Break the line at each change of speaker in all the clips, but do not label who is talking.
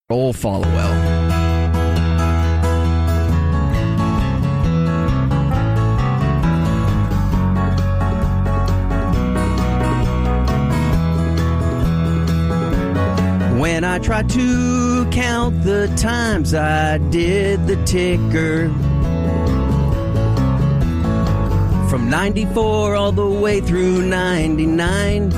Old Followell. When I try to count the times I did the ticker, from 94 all the way through 99,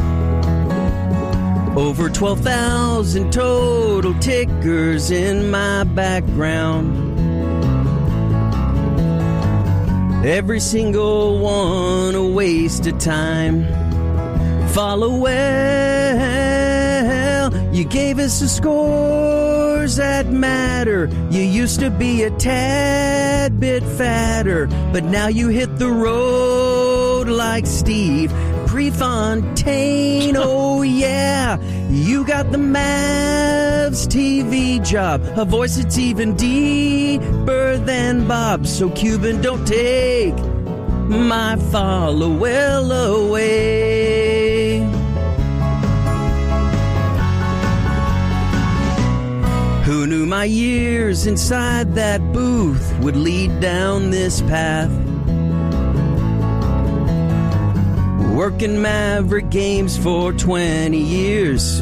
over 12,000 total tickers in my background. Every single one a waste of time. Followell, you gave us the scores that matter. You used to be a tad bit fatter, but now you hit the road like Steve Prefontaine. Oh yeah, you got the Mavs TV job, a voice that's even deeper than Bob's. So Cuban, don't take my Followell away. Who knew my years inside that booth would lead down this path? Working Maverick games for 20 years.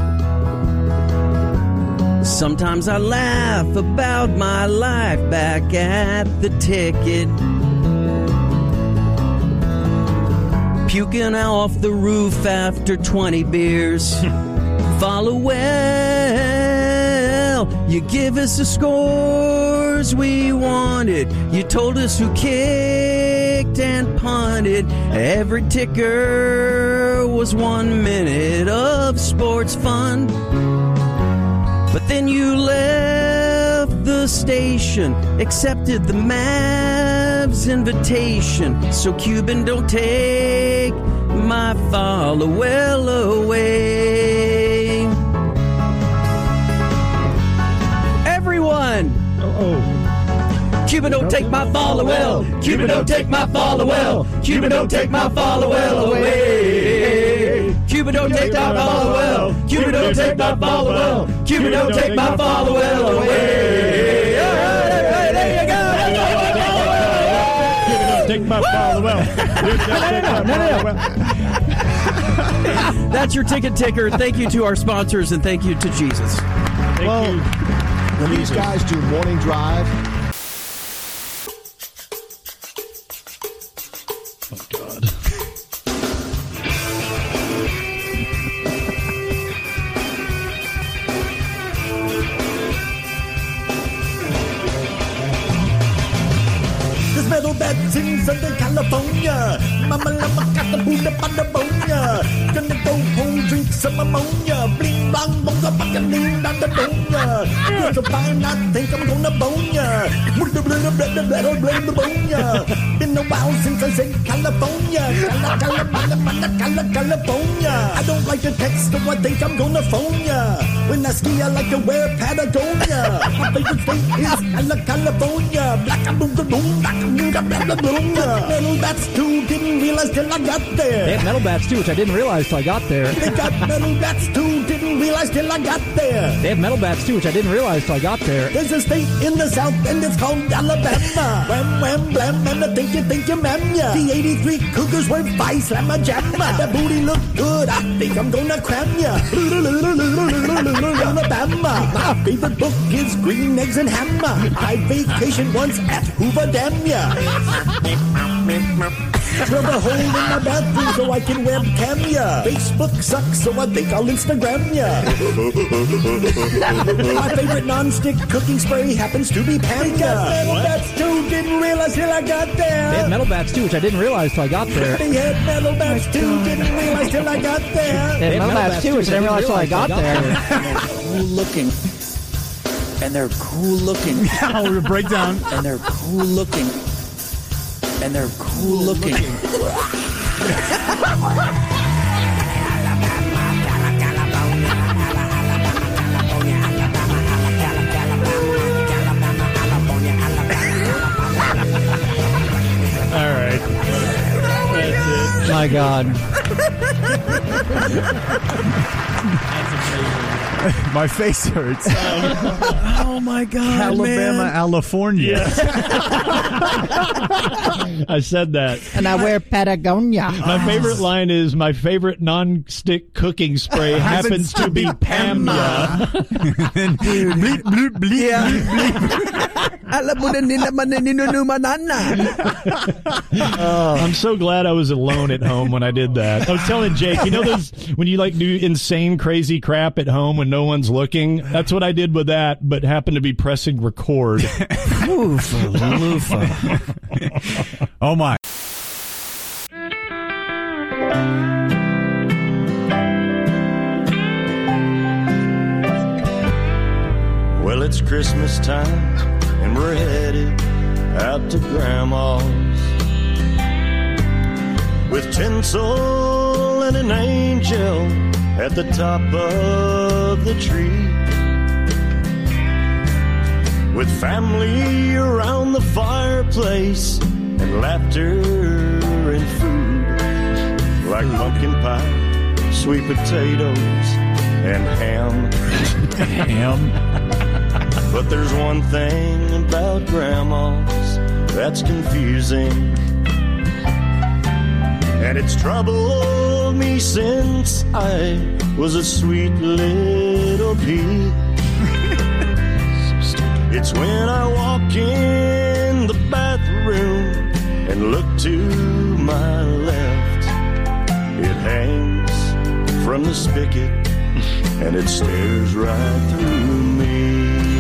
Sometimes I laugh about my life back at the ticket. Puking off the roof after 20 beers. Followell, you give us the scores we wanted. You told us who kicked and punted. Every ticker was 1 minute of sports fun. But then you left the station, accepted the Mavs invitation. So Cuban, don't take my Followell away. Everyone! Cuban, don't take my Followell. Cuban, don't take my Followell. Cuban, don't take my Followell away. Cuban, don't take my Followell. Cuban, don't take my Followell. Cuban, don't take my Followell away. All right, there you go.
Cuban, don't take my Followell.
That's your ticket ticker. Thank you to our sponsors and thank you to Jesus.
Thank you.
When these guys do morning drive.
Oh, God.
There's metal beds in Southern California. Mama Lama got the boot up on the bonia. Gonna go home, drink some ammonia. Bling blang, bonga fucking ding down the donya. You're so fine, I think I'm gonna bone ya. Been a while since I said California. California. I don't like to text, so I think I'm gonna phone ya. When I ski, I like to wear Patagonia. My favorite state is California. Black and boom, boom, black and boom, blah, blah, boom. Metal bats too, didn't realize till I got there.
They have metal bats too, which I didn't realize till I got there.
They got metal bats too, didn't realize till I got there.
They have metal bats too, which I didn't realize till I got there.
There's a state in the south and it's called Alabama. Wham, wham, blam, and I think you ma'am ya. The 83 Cougars were by slamma jamma. That booty look good, I think I'm gonna cram ya. Alabama. My favorite book is Green Eggs and Hammer. I vacationed once at Hoover Dam ya. Drill a hole in my bathroom so I can webcam ya. Facebook sucks, so I think I'll Instagram ya. My favorite non-stick cooking spray happens to be Panda. Metal bats too, didn't realize till I got there.
They have metal bats too, which I didn't realize till I got there.
They had metal bats too, didn't realize till I got there.
They have metal bats too, which I didn't realize till I got there.
Cool looking. And they're cool looking.
Now we're breakdown.
And they're cool looking. And they're cool looking.
All right. That's it.
My God.
My face hurts.
Oh my God,
Alabama,
man.
California.
I said that.
And I wear Patagonia.
My favorite line is, my favorite non-stick cooking spray happens to be Pamya.
Bleep, bleep, bleep,
Yeah.
I'm so glad I was alone at home when I did that. I was telling Jake, you know those when you like do insane, crazy crap at home when no one's looking? That's what I did with that, but happened to be pressing record.
Oh, my.
Well, it's Christmas time, and we're headed out to Grandma's with tinsel and an angel at the top of the tree, with family around the fireplace and laughter and food like pumpkin pie, sweet potatoes, and ham. But there's one thing about Grandma's that's confusing, and it's troubled me since I was a sweet little pea. It's when I walk in the bathroom and look to my left, it hangs from the spigot and it stares right through me.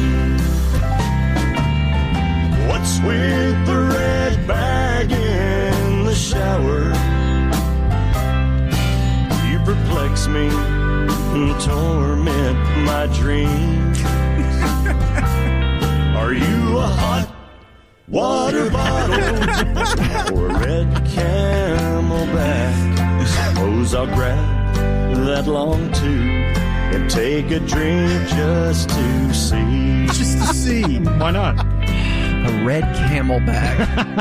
What's with the red bag in the shower? You perplex me and torment my dreams. Are you a hot water bottle or a red Camelback? Suppose I'll grab that long tube and take a drink just to see.
Just to see.
Why not?
A red Camelback.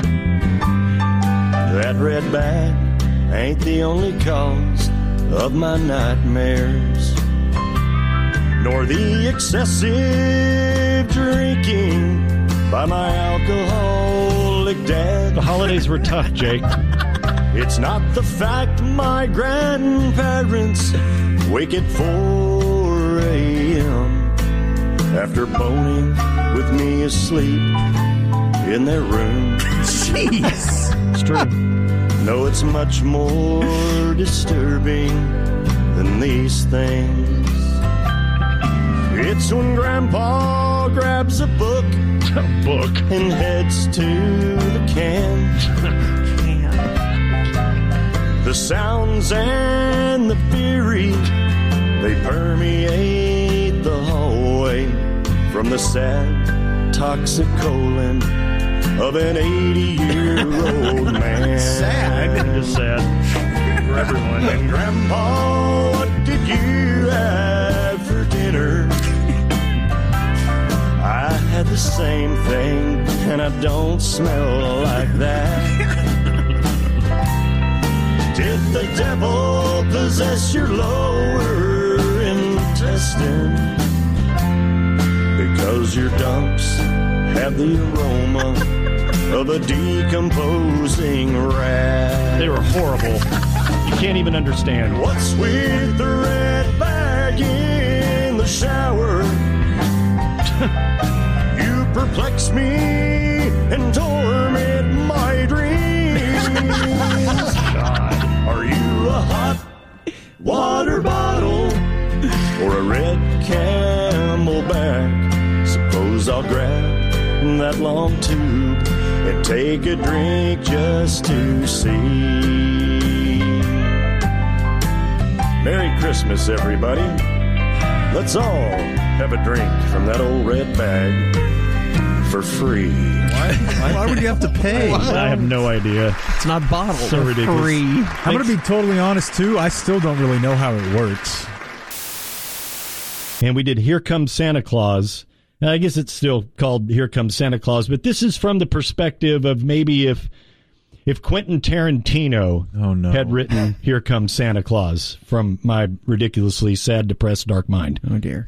That red bag ain't the only cause of my nightmares, nor the excessive drinking by my alcoholic dad.
The holidays were tough, Jake.
It's not the fact my grandparents wake at 4 a.m. after boning with me asleep in their room.
Jeez.
It's true.
No, it's much more disturbing than these things. It's when Grandpa grabs a book and heads to the can. The sounds and the fury, they permeate the hallway from the sad, toxic colon of an 80-year-old man.
Sad. Just sad for everyone.
And Grandpa, what did you have for dinner? I had the same thing, and I don't smell like that. Did the devil possess your lower intestine? Because your dumps have the aroma of a decomposing rat.
They were horrible. You can't even understand.
What's with the red bag in the shower? You perplex me and torment my dreams. God. Are you a hot water bottle or a red Camelback? Suppose I'll grab that long tube and take a drink just to see. Merry Christmas, everybody. Let's all have a drink from that old red bag for free.
Why would you have to pay?
I have no idea.
It's not bottled.
So ridiculous.
Free.
I'm going to be totally honest, too. I still don't really know how it works.
And we did Here Comes Santa Claus. Now, I guess it's still called Here Comes Santa Claus, but this is from the perspective of maybe if if Quentin Tarantino had written Here Comes Santa Claus from my ridiculously sad, depressed, dark mind.
Oh, dear.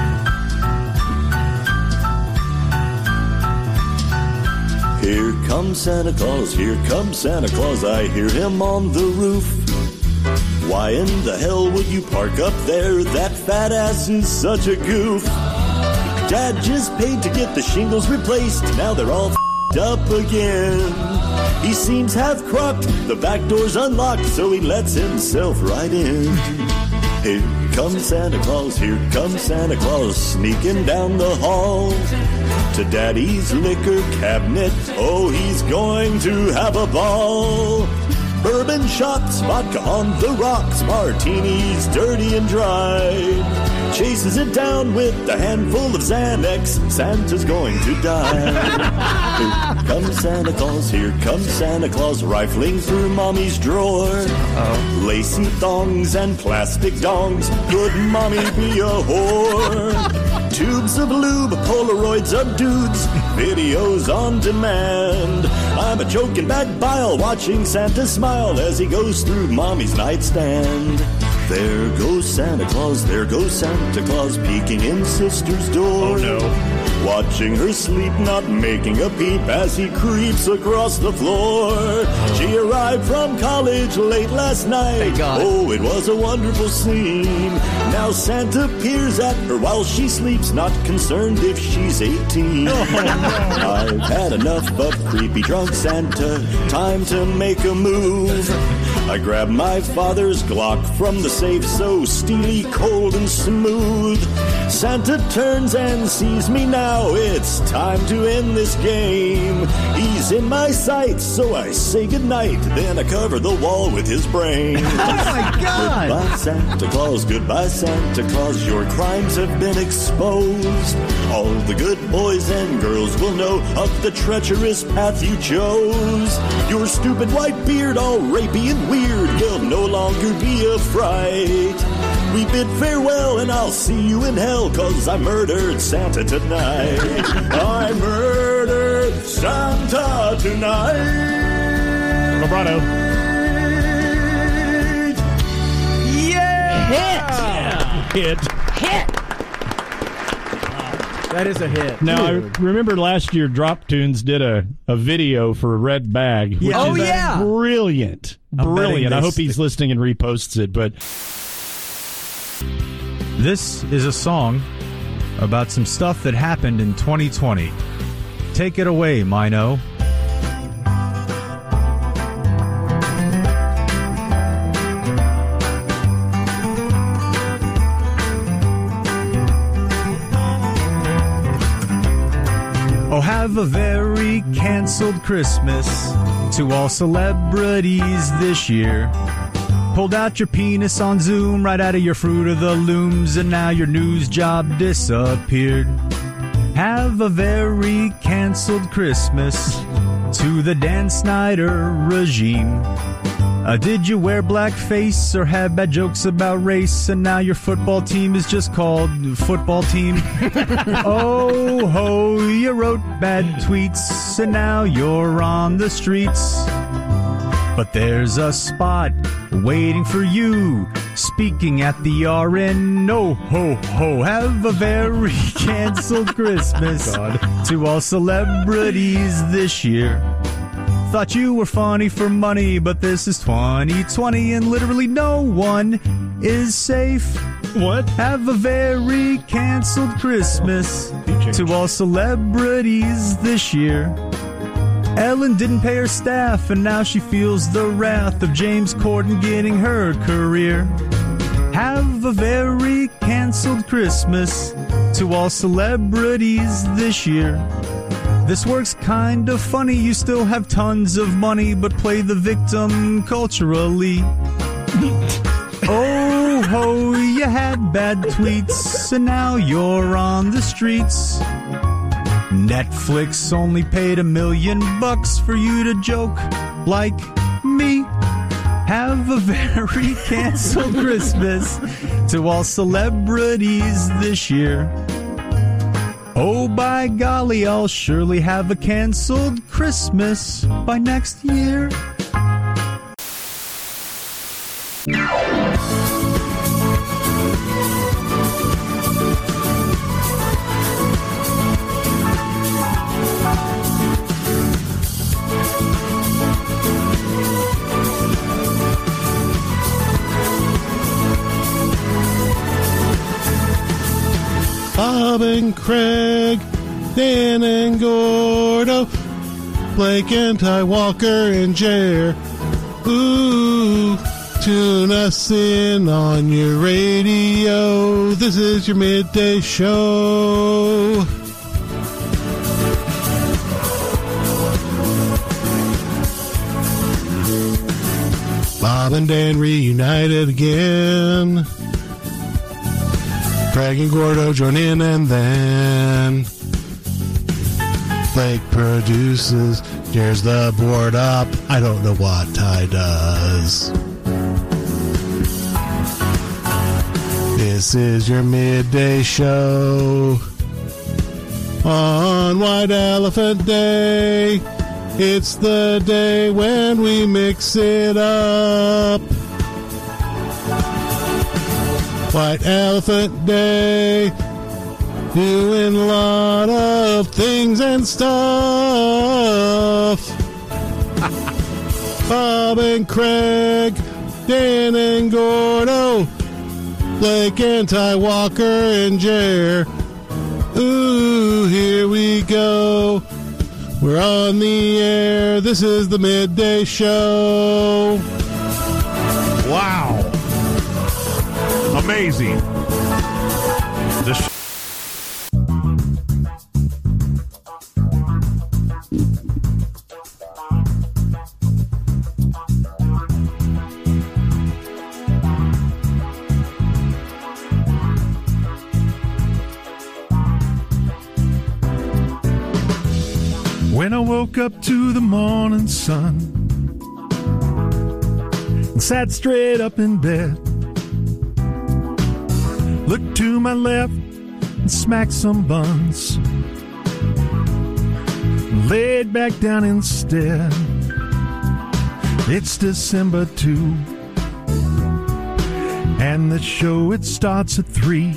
Here comes Santa Claus, here comes Santa Claus, I hear him on the roof. Why in the hell would you park up there? That fat ass is such a goof. Dad just paid to get the shingles replaced, now they're all f***ed up again. He seems half crocked, the back door's unlocked, so he lets himself right in. Here comes Santa Claus, here comes Santa Claus, sneaking down the hall to Daddy's liquor cabinet. Oh, he's going to have a ball. Bourbon shots, vodka on the rocks, martinis dirty and dry. Chases it down with a handful of Xanax, Santa's going to die. Here comes Santa Claus, here comes Santa Claus, rifling through Mommy's drawer. Lacy thongs and plastic dongs, could Mommy be a whore? Tubes of lube, Polaroids of dudes, videos on demand. I'm a choking back bile watching Santa smile as he goes through Mommy's nightstand. There goes Santa Claus, there goes Santa Claus, peeking in sister's door. Oh no. Watching her sleep, not making a peep as he creeps across the floor. She arrived from college late last night. Oh, it was a wonderful scene. Now Santa peers at her while she sleeps, not concerned if she's 18. I've had enough of creepy drunk Santa, time to make a move. I grab my father's Glock from the safe, so steely, cold, and smooth. Santa turns and sees me now. It's time to end this game. He's in my sights, so I say goodnight. Then I cover the wall with his brain.
Oh my God!
Goodbye, Santa Claus. Goodbye, Santa Claus. Your crimes have been exposed. All the good boys and girls will know of the treacherous path you chose. Your stupid white beard, all rapey and weird, will no longer be a fright. We bid farewell and I'll see you in hell, 'cause I murdered Santa tonight. I murdered Santa tonight.
Vibrato.
Yeah!
Hit.
That is a hit.
Now,
Dude.
I remember last year Drop Tunes did a video for Red Bag. Which
Oh,
is
yeah.
Brilliant.
I'm
Brilliant.
betting
I
they
hope he's listening and reposts it, but
This is a song about some stuff that happened in 2020. Take it away, Mino. Oh, have a very canceled Christmas to all celebrities this year. Pulled out your penis on Zoom right out of your Fruit of the Looms, and now your news job disappeared. Have a very canceled Christmas to the Dan Snyder regime. Did you wear blackface or have bad jokes about race, and now your football team is just called Football Team? Oh ho, you wrote bad tweets and now you're on the streets. But there's a spot waiting for you, speaking at the RN. No ho ho, have a very canceled Christmas to all celebrities this year. Thought you were funny for money, but this is 2020 and literally no one is safe.
what?
Have a very canceled Christmas to all celebrities this year. Ellen didn't pay her staff, and now she feels the wrath of James Corden getting her career. Have a very canceled Christmas to all celebrities this year. This works kind of funny, you still have tons of money, but play the victim culturally. Oh ho, you had bad tweets, and now you're on the streets. Netflix only paid $1 million for you to joke like me. Have a very canceled Christmas to all celebrities this year. Oh, by golly, I'll surely have a canceled Christmas by next year.
Bob and Craig, Dan and Gordo, Blake and Ty Walker and Jer. Ooh, tune us in on your radio. This is your midday show. Bob and Dan reunited again. Craig and Gordo join in, and then Blake produces, tears the board up. I don't know what Ty does. This is your midday show on White Elephant Day. It's the day when we mix it up. White Elephant Day, doing a lot of things and stuff. Bob and Craig, Dan and Gordo, Blake and Ty Walker and Jer. Ooh, here we go. We're on the air. This is the midday show.
Wow. Amazing.
When I woke up to the morning sun and sat straight up in bed, looked to my left and smacked some buns, laid back down instead. It's December 2, and the show, it starts at 3.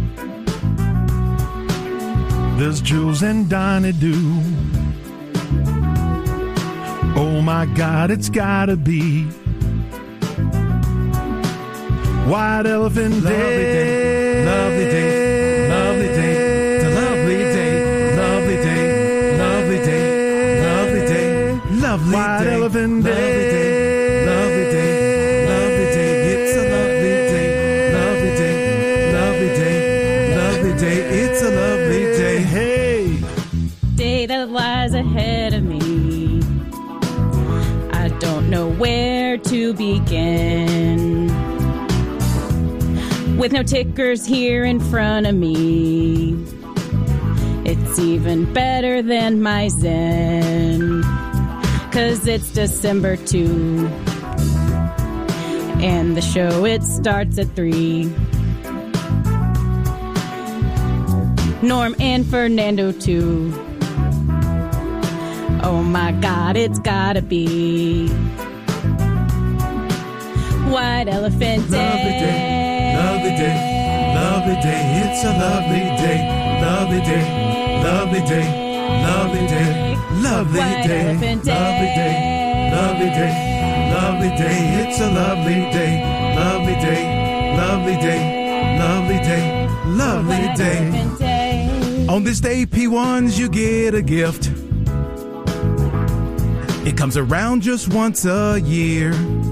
There's Jules and Donnie Do. Oh my God, it's gotta be White Elephant Day. Lovely day, lovely day, it's a lovely day, lovely day, lovely day, lovely day, lovely day, White Elephant Day, lovely day, lovely day, it's a lovely day, lovely day, lovely day, lovely day, it's a lovely day. Hey,
day that lies ahead of me. I don't know where to begin. With no tickers here in front of me, it's even better than my Zen. 'Cause it's December 2, and the show, it starts at 3. Norm and Fernando too. Oh my God, it's gotta be White Elephant Day.
Lovely day, lovely day, it's a lovely day, lovely day, lovely day, lovely day, lovely day, lovely day, lovely day, lovely day, it's a lovely day, lovely day, lovely day, lovely day, lovely day. On this day, P1s, you get a gift. It comes around just once a year.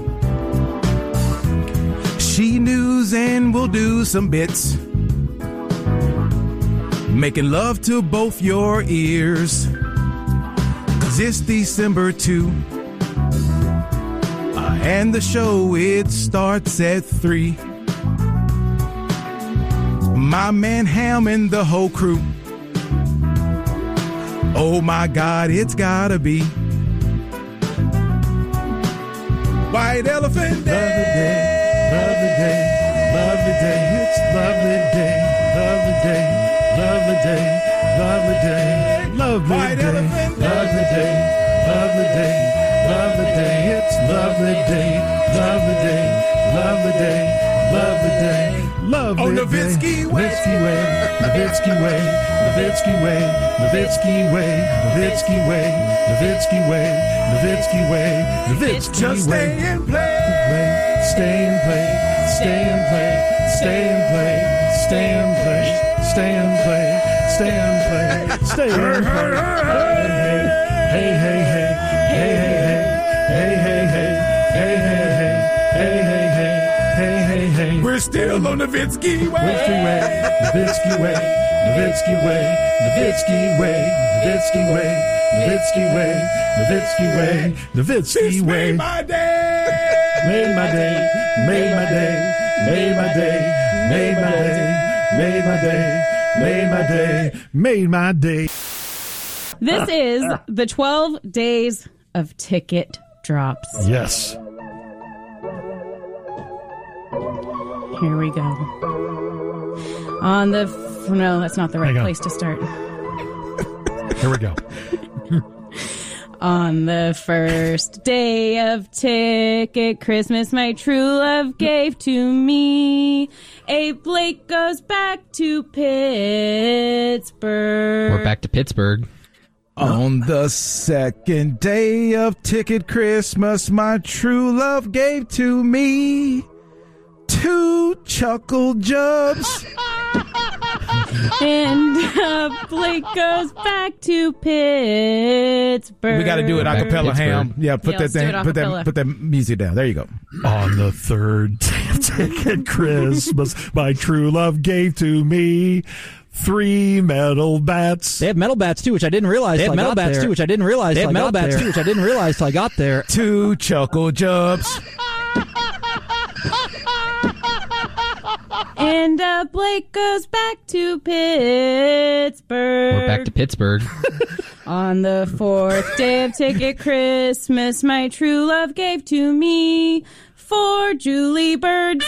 She News, and we'll do some bits, making love to both your ears. 'Cause it's December 2, and the show, it starts at 3. My man Ham and the whole crew. Oh my God, it's gotta be White Elephant Day. Lovely day, lovely day, it's lovely day, lovely day, lovely day, lovely
White
day.
elephant
Lovely day. Lovely day. Lovely day. It's lovely day. Lovely day. Lovely day. Lovely day. Lovely
On
day.
Nowitzki way.
Nowitzki way. Nowitzki way. Nowitzki way. Nowitzki way. Nowitzki way. Nowitzki way. Nowitzki way. Nowitzki
Just
way.
stay and play.
Stay and play. Stay and play. Stay and play. Stay and play. Stay and play. Stay and play. Stay and play. Hey, hey, hey. Hey, hey, hey. Hey, hey, hey. Hey, hey, hey. Hey, hey, hey. Hey, hey, hey.
We're still on the Nowitzki way.
Nowitzki way. Nowitzki way. Nowitzki way. Nowitzki way. Nowitzki way. Nowitzki way. Nowitzki way. Nowitzki
This
way.
made my day.
Made my day. Made my day. Made my day. Made my day. Made my day. Made my day. Made my day.
This is the 12 days of ticket drops.
Yes.
Here we go. On the... No, that's not the right
Hang on.
place to start.
Here we go.
On the first day of ticket Christmas, my true love gave to me. Abe Blake goes back to Pittsburgh.
We're back to Pittsburgh.
On the second day of ticket Christmas, my true love gave to me 2 chuckle jubs.
And Blake goes back to Pittsburgh.
We got to do it a
Back to
cappella,
Pittsburgh.
Ham. Yeah, put
Yeah,
that
let's do
thing,
it a
put
cappella.
that music down. There you go.
On the third day of ticket Christmas, my true love gave to me 3 metal bats.
They have metal bats too, which I didn't realize. They have metal bats too, which I didn't realize. They have metal bats too, which I didn't realize till I got there.
2 chuckle jubs.
And Blake goes back to Pittsburgh.
We're back to Pittsburgh.
On the fourth day of ticket Christmas, my true love gave to me 4 Julie birds.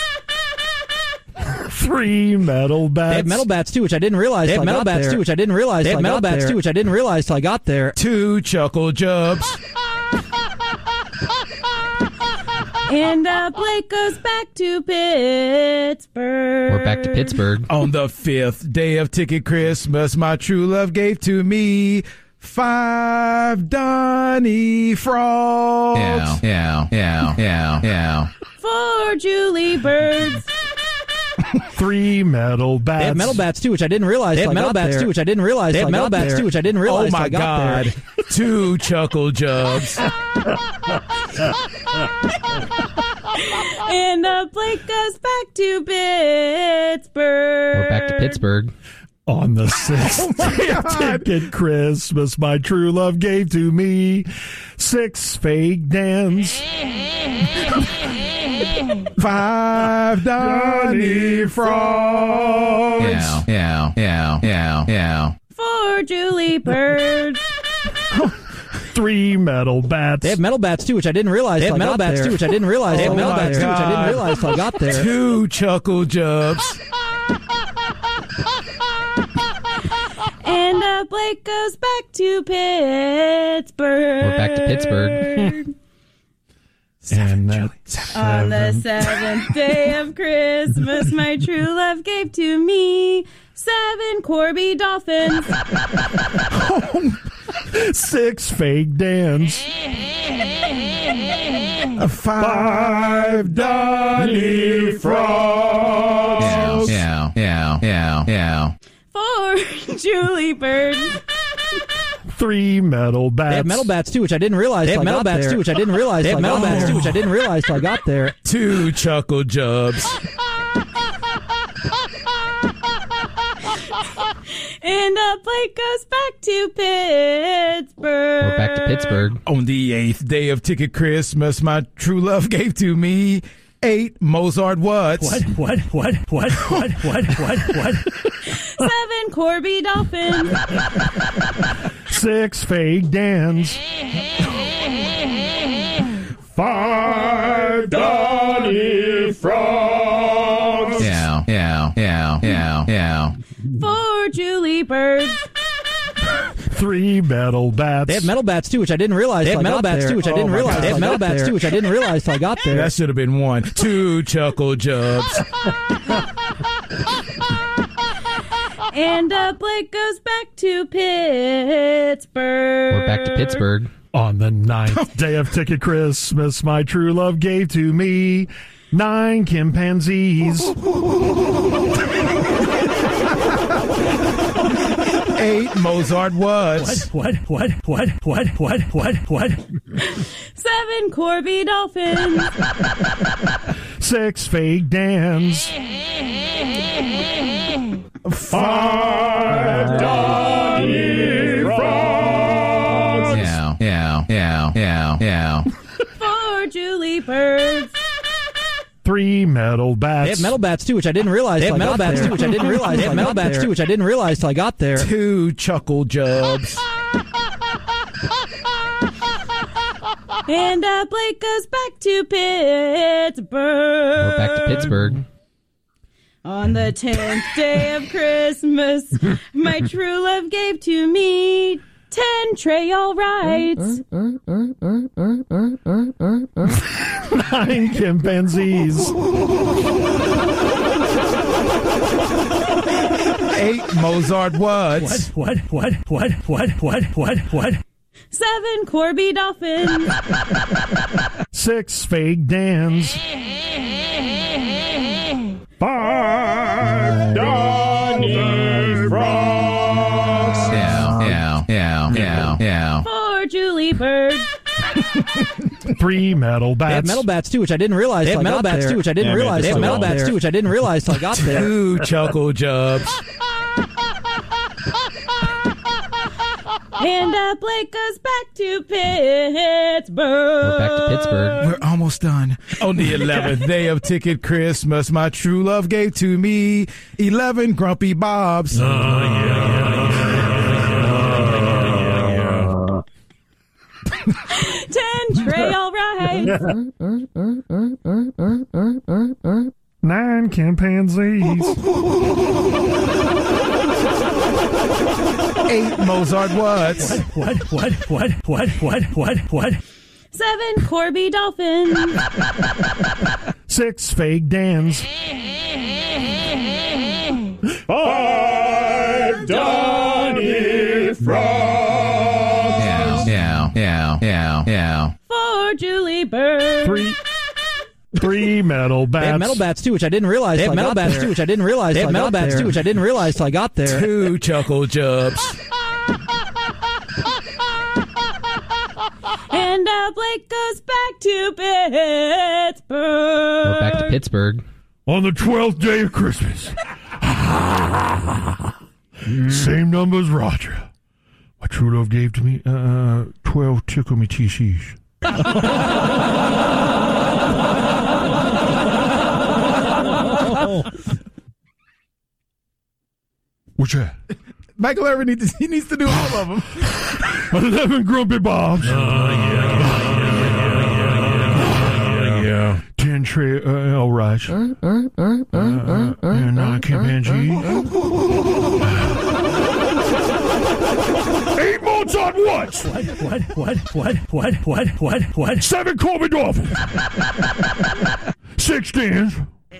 3 metal bats.
They have metal bats too, which I didn't realize. They have metal bats too, which I didn't realize. They have metal bats too, which I didn't realize till I got there.
2 chuckle jubs.
And Blake goes back to Pittsburgh.
We're back to Pittsburgh.
On the 5th day of ticket Christmas, my true love gave to me 5 Donny frogs.
Yeah.
4 Julie birds.
3 metal bats.
They have metal bats too, which I didn't realize. They have metal bats too, which I didn't realize. They have metal bats too, which I didn't realize.
Oh my
till I got
God!
there.
2 chuckle jubs.
And Blake goes back to Pittsburgh.
We're back to Pittsburgh.
On the 6th day of ticket Christmas, my true love gave to me 6 fake Dans.
5 Donny frogs.
Yeah.
4 Julie birds.
3 metal bats.
They have metal bats too, which I didn't realize. They have metal bats too, which I didn't realize. They have metal bats too, which I didn't realize till I got there.
2 chuckle jubs.
And Blake goes back to Pittsburgh.
We're back to Pittsburgh.
And
On the 7th day of Christmas, my true love gave to me 7 Corby dolphins.
6 fake Dans.
5 Donny frogs.
Yeah.
4 Julie birds.
3 metal bats.
They have metal bats too, which I didn't realize. They have metal bats too, which I didn't realize. They have metal bats too, which I didn't realize till I got there.
2 chuckle jubs.
And Blake goes back to Pittsburgh.
We're back to Pittsburgh.
On the 8th day of ticket Christmas, my true love gave to me 8 Mozart What's.
What?
7 Corby dolphins.
6 fake Dans. 5 Donny frogs.
Yeah.
4 Julie birds.
3 metal bats.
They have metal bats too, which I didn't realize. They have metal bats too, which I didn't realize. They have metal bats too, which I didn't realize till I got there.
That should have been 1. 2 chuckle jubs.
And Blake goes back to Pittsburgh.
We're back to Pittsburgh.
On the 9th day of Ticket Christmas, my true love gave to me 9 chimpanzees.
8 Mozart was.
What?
7 Corby Dolphins.
6 fake Dans. 5 Donnie Frogs.
Yeah.
4 Julie Birds.
3 metal bats.
They have metal bats too, which I didn't realize. They have metal bats too, which I didn't realize. They have metal bats too, which I didn't realize till I got there.
2 chuckle jubs.
And Blake goes back to Pittsburgh.
We're back to Pittsburgh.
On the 10th day of Christmas, my true love gave to me 10 trail rides.
9 chimpanzees.
8 Mozart was.
What?
7 Corby Dolphins.
6 fake Dans. 5 Donnie Frogs.
Yeah.
4 Julie Birds.
3 metal bats.
They have metal bats too, which I didn't realize. They have metal bats too, which I didn't realize. They have metal bats too, which I didn't realize till I got there.
2 chuckle jubs.
And Blake goes back to Pittsburgh.
We're back to Pittsburgh. We're almost done. On the 11th day of Ticket Christmas, my true love gave to me 11 grumpy bobs.
10 trail rides.
9 chimpanzees.
8 Mozart was.
What?
7 Corby Dolphins.
6 fake Dans. 5 Donnie Frogs.
Yeah.
4 Julie Birds.
3 metal bats.
They have metal bats too, which I didn't realize. They have metal bats too, which I didn't realize. They have metal bats too, which I didn't realize till I got there.
2 chuckle jubs.
And Blake goes back to Pittsburgh.
We're back to Pittsburgh.
On the 12th day of Christmas. Same number as Roger. My true love gave to me 12 tickle me TCs. What's that?
Michael Irvin needs to do all of them.
11 grumpy bobs. Yeah. 10 trail rides. And 9 chimpanzees. 8 Mozart what? 7 Corby Dolphins. 6 Dans.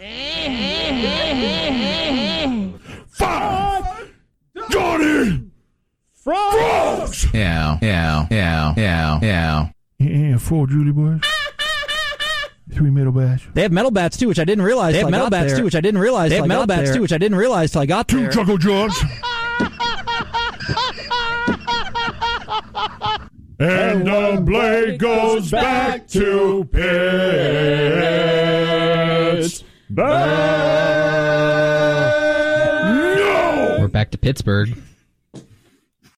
5 Donnie Frogs.
Yeah.
Yeah, 4 Julie Boys. 3 metal bats.
They have metal bats too, which I didn't realize. They have metal bats too, which I didn't realize. They have metal bats too, which I didn't realize till I got there.
2 chuckle jobs. And the Blake goes back to Pittsburgh.
We're back to Pittsburgh.